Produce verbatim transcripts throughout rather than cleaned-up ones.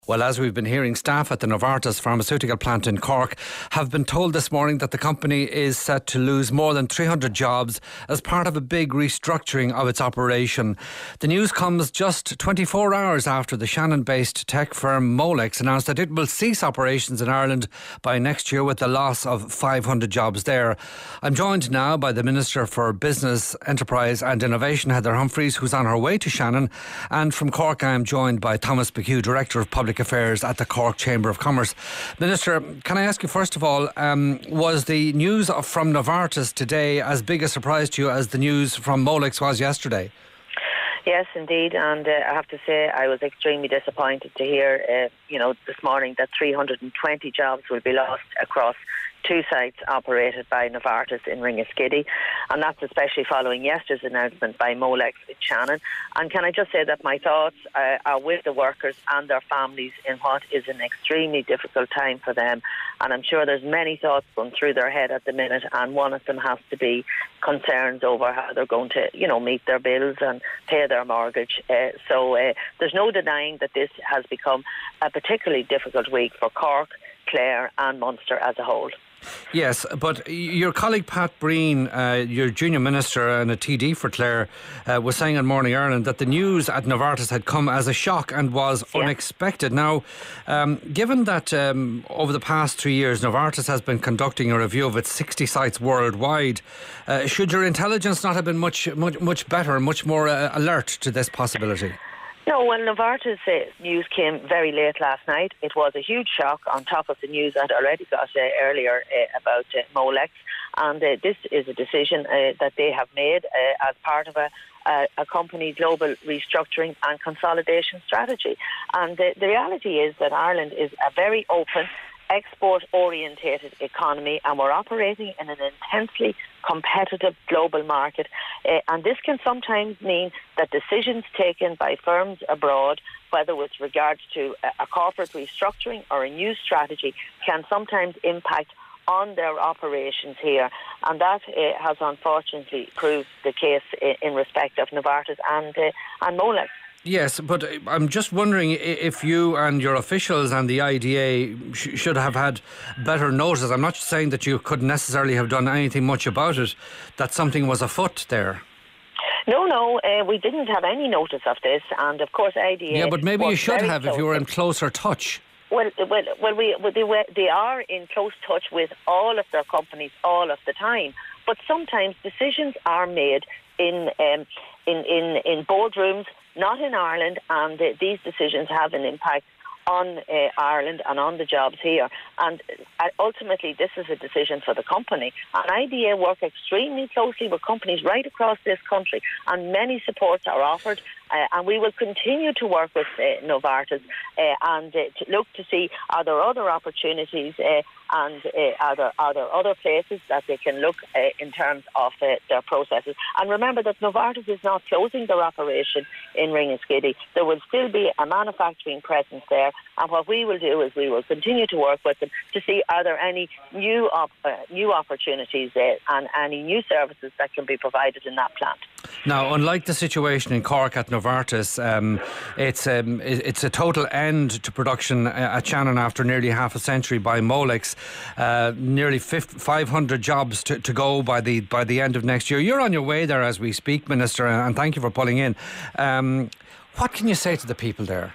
Well, as we've been hearing, staff at the Novartis pharmaceutical plant in Cork have been told this morning that the company is set to lose more than three hundred jobs as part of a big restructuring of its operation. The news comes just twenty-four hours after the Shannon-based tech firm Molex announced that it will cease operations in Ireland by next year with the loss of five hundred jobs there. I'm joined now by the Minister for Business, Enterprise and Innovation, Heather Humphreys, who's on her way to Shannon. And from Cork, I am joined by Thomas McHugh, Director of Public Affairs at the Cork Chamber of Commerce. Minister, can I ask you first of all, um, was the news from Novartis today as big a surprise to you as the news from Molex was yesterday? Yes, indeed, and uh, I have to say I was extremely disappointed to hear, uh, you know, this morning that three hundred twenty jobs will be lost across two sites operated by Novartis in Ringaskiddy, and that's especially following yesterday's announcement by Molex in Shannon. And can I just say that my thoughts uh, are with the workers and their families in what is an extremely difficult time for them, and I'm sure there's many thoughts going through their head at the minute, and one of them has to be concerns over how they're going to, you know, meet their bills and pay their mortgage. Uh, so uh, there's no denying that this has become a particularly difficult week for Cork, Clare and Munster as a whole. Yes, but your colleague Pat Breen, uh, your junior minister and a T D for Clare, uh, was saying on Morning Ireland that the news at Novartis had come as a shock and was yeah. unexpected. Now, um, given that um, over the past three years Novartis has been conducting a review of its sixty sites worldwide, uh, should your intelligence not have been much, much, much better, much more uh, alert to this possibility? No, when Novartis uh, news came very late last night, it was a huge shock on top of the news I'd already got uh, earlier uh, about uh, Molex. And uh, this is a decision uh, that they have made uh, as part of a, a, a company global restructuring and consolidation strategy. And uh, the reality is that Ireland is a very open, export-orientated economy, and we're operating in an intensely competitive global market, uh, and this can sometimes mean that decisions taken by firms abroad, whether with regards to a, a corporate restructuring or a new strategy, can sometimes impact on their operations here, and that uh, has unfortunately proved the case in, in respect of Novartis and uh, and Molex. Yes, but I'm just wondering if you and your officials and the I D A sh- should have had better notice. I'm not saying that you couldn't necessarily have done anything much about it, that something was afoot there. No, no, uh, we didn't have any notice of this, and of course I D A... Yeah, but maybe you should have if you were in closer touch. Well, well, well, we, well they, they are in close touch with all of their companies all of the time, but sometimes decisions are made in um, in, in, in boardrooms, not in Ireland, and uh, these decisions have an impact on uh, Ireland and on the jobs here. And uh, ultimately, this is a decision for the company. And I D A work extremely closely with companies right across this country, and many supports are offered. Uh, and we will continue to work with uh, Novartis uh, and uh, to look to see are there other opportunities uh, and uh, are, there, are there other places that they can look uh, in terms of uh, their processes. And remember that Novartis is not closing their operation in Ringaskiddy. There will still be a manufacturing presence there, and what we will do is we will continue to work with them to see are there any new op- uh, new opportunities uh, and any new services that can be provided in that plant. Now, unlike the situation in Cork at Novartis, um, it's um, it's a total end to production at Shannon after nearly half a century by Molex. Uh, nearly five hundred jobs to, to go by the by the end of next year. You're on your way there as we speak, Minister, and thank you for pulling in. Um, what can you say to the people there?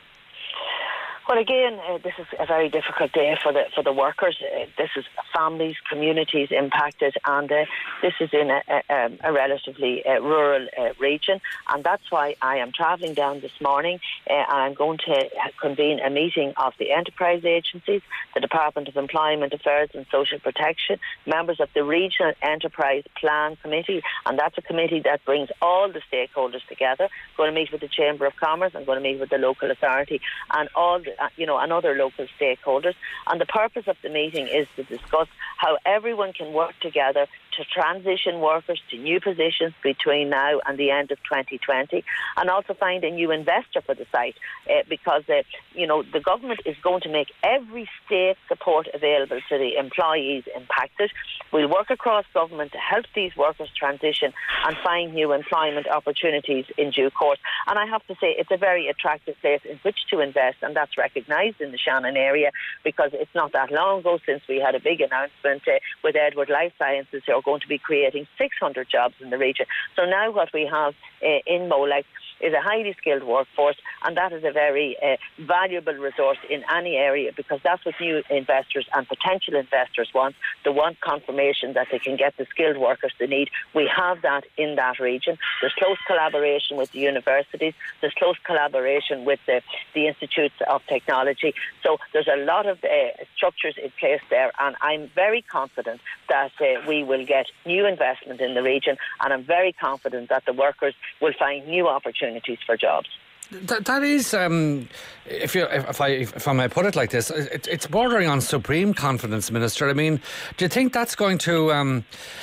Well, again, uh, this is a very difficult day for the for the workers. Uh, this is families, communities impacted, and uh, this is in a, a, a relatively uh, rural uh, region, and that's why I am travelling down this morning, uh, and I'm going to convene a meeting of the enterprise agencies, the Department of Employment Affairs and Social Protection, members of the Regional Enterprise Plan Committee, and that's a committee that brings all the stakeholders together. I'm going to meet with the Chamber of Commerce, I'm going to meet with the local authority, and all the you know, and other local stakeholders. And the purpose of the meeting is to discuss how everyone can work together to transition workers to new positions between now and the end of twenty twenty, and also find a new investor for the site, uh, because uh, you know the government is going to make every state support available to the employees impacted. We'll work across government to help these workers transition and find new employment opportunities in due course. And I have to say, it's a very attractive place in which to invest, and that's recognised in the Shannon area, because it's not that long ago since we had a big announcement uh, with Edward Life Sciences, who are going to be creating six hundred jobs in the region. So now what we have uh, in Molex is a highly skilled workforce, and that is a very uh, valuable resource in any area, because that's what new investors and potential investors want. They want confirmation that they can get the skilled workers they need. We have that in that region. There's close collaboration with the universities. There's close collaboration with the, the Institutes of Technology. So there's a lot of uh, structures in place there, and I'm very confident that uh, we will get new investment in the region, and I'm very confident that the workers will find new opportunities for jobs. That, that is, um, if you, if I, if I may put it like this, it, it's bordering on supreme confidence, Minister. I mean, do you think that's going to um,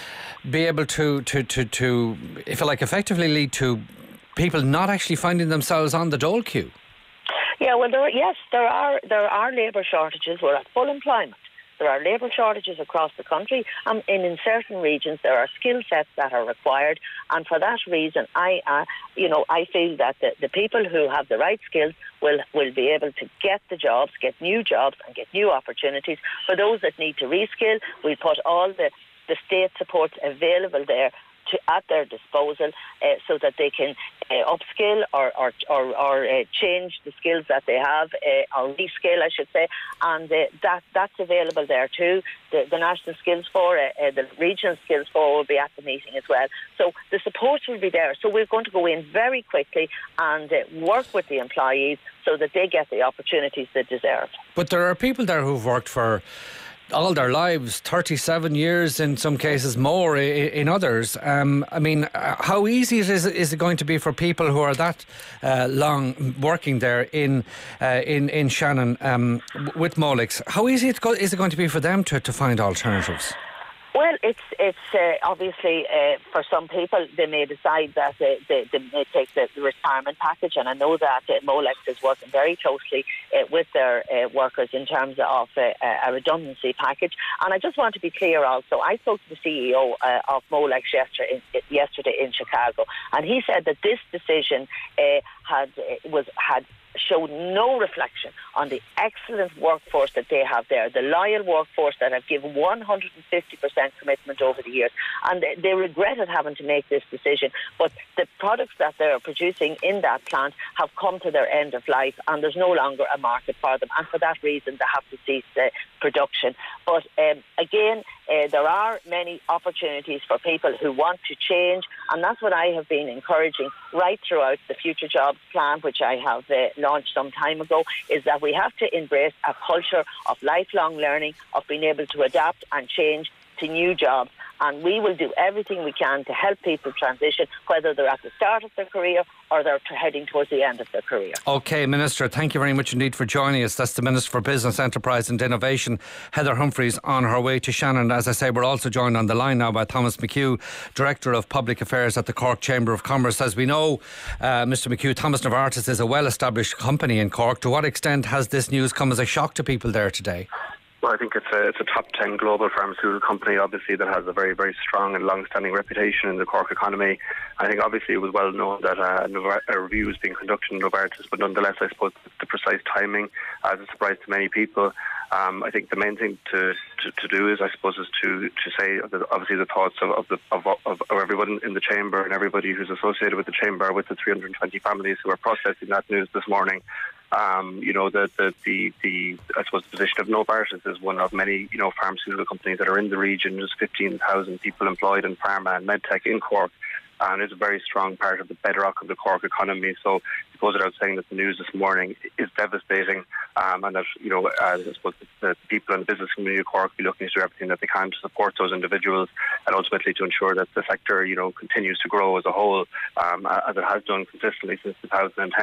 be able to, to, to, to, if you like, effectively lead to people not actually finding themselves on the dole queue? Yeah, well, there, yes, there are there are labour shortages. We're at full employment. There are labour shortages across the country, and in, in certain regions there are skill sets that are required. And for that reason, I, uh, you know, I feel that the, the people who have the right skills will will be able to get the jobs, get new jobs, and get new opportunities. For those that need to reskill, we put all the the state supports available there to, at their disposal, uh, so that they can uh, upskill or or, or, or uh, change the skills that they have, uh, or reskill, I should say, and uh, that that's available there too. The, the National Skills Forum, uh, uh, the Regional Skills Forum will be at the meeting as well. So the support will be there. So we're going to go in very quickly and uh, work with the employees so that they get the opportunities they deserve. But there are people there who've worked for all their lives, thirty-seven years in some cases, more in others. Um, I mean, how easy is it, is it going to be for people who are that uh, long working there in uh, in in Shannon um, with Molex? How easy it go, is it going to be for them to, to find alternatives? Well, it's it's uh, obviously uh, for some people they may decide that uh, they, they may take the retirement package, and I know that uh, Molex is working very closely uh, with their uh, workers in terms of uh, a redundancy package. And I just want to be clear also, I spoke to the C E O uh, of Molex yesterday, yesterday in Chicago, and he said that this decision uh, had uh, was had showed no reflection on the excellent workforce that they have there, the loyal workforce that have given one hundred fifty percent commitment over the years. And they, they regretted having to make this decision. But the products that they're producing in that plant have come to their end of life, and there's no longer a market for them. And for that reason, they have to cease uh, production. But um, again, uh, there are many opportunities for people who want to change, and that's what I have been encouraging right throughout the Future Jobs Plan, which I have uh, launched some time ago, is that we have to embrace a culture of lifelong learning, of being able to adapt and change to new jobs. And we will do everything we can to help people transition, whether they're at the start of their career or they're heading towards the end of their career. OK, Minister, thank you very much indeed for joining us. That's the Minister for Business, Enterprise and Innovation, Heather Humphreys, on her way to Shannon. As I say, we're also joined on the line now by Thomas McHugh, Director of Public Affairs at the Cork Chamber of Commerce. As we know, uh, Mister McHugh, Thomas Novartis is a well-established company in Cork. To what extent has this news come as a shock to people there today? Well, I think it's a, it's a top ten global pharmaceutical company, obviously, that has a very, very strong and long-standing reputation in the Cork economy. I think, obviously, it was well known that uh, a review was being conducted in Novartis, but nonetheless, I suppose the precise timing as a surprise to many people. Um, I think the main thing to, to, to do is, I suppose, is to, to say that obviously the thoughts of, of, the, of, of, of everyone in the Chamber and everybody who's associated with the Chamber, with the three hundred twenty families who are processing that news this morning. Um, you know, the, the, the, the, I suppose the position of Novartis is one of many, you know, pharmaceutical companies that are in the region. There's fifteen thousand people employed in pharma and medtech in Cork, and it's a very strong part of the bedrock of the Cork economy. So it goes without saying that the news this morning is devastating, um, and that, you know, uh, I suppose the people in the business community of Cork will be looking to do everything that they can to support those individuals and ultimately to ensure that the sector, you know, continues to grow as a whole, um, as it has done consistently since two thousand ten.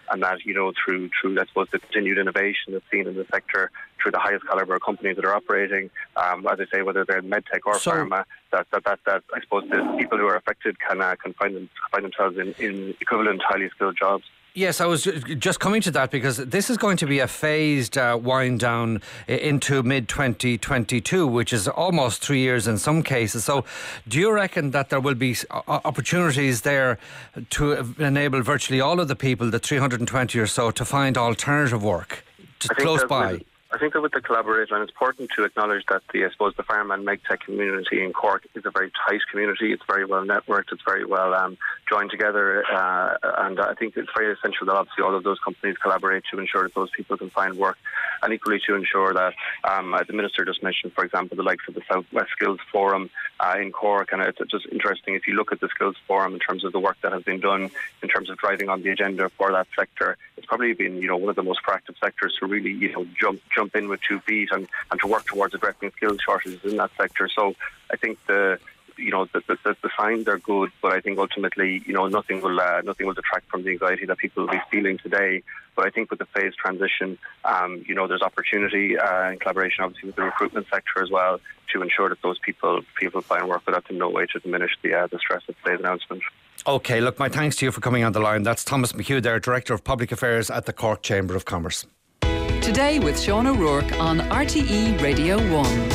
and that, you know, through, through I suppose, the continued innovation that's seen in the sector, through the highest calibre companies that are operating, um, as I say, whether they're medtech or so, pharma, that, that, that, that I suppose the people who are affected can, uh, can find, them, find themselves in, in equivalent highly skilled jobs. Yes, I was just coming to that because this is going to be a phased uh, wind down into mid twenty twenty-two, which is almost three years in some cases. So do you reckon that there will be opportunities there to enable virtually all of the people, the three hundred twenty or so, to find alternative work just close by? I think that with the collaboration, and it's important to acknowledge that the, I suppose, the pharma and medtech community in Cork is a very tight community. It's very well networked. It's very well um, joined together. Uh, and I think it's very essential that obviously all of those companies collaborate to ensure that those people can find work, and equally to ensure that um, the Minister just mentioned, for example, the likes of the South West Skills Forum uh, in Cork. And it's just interesting if you look at the Skills Forum in terms of the work that has been done in terms of driving on the agenda for that sector. It's probably been, you know, one of the most proactive sectors to really, you know, jump jump in with two feet and, and to work towards addressing skills shortages in that sector. So I think the you know the, the, the signs are good, but I think ultimately, you know, nothing will uh, nothing will detract from the anxiety that people will be feeling today. But I think with the phased transition, um, you know, there's opportunity uh, in collaboration, obviously, with the recruitment sector as well, to ensure that those people people find work, but that's in no way to diminish the uh, the stress of today's announcement. OK, look, my thanks to you for coming on the line. That's Thomas McHugh there, Director of Public Affairs at the Cork Chamber of Commerce. Today with Sean O'Rourke on R T E Radio one.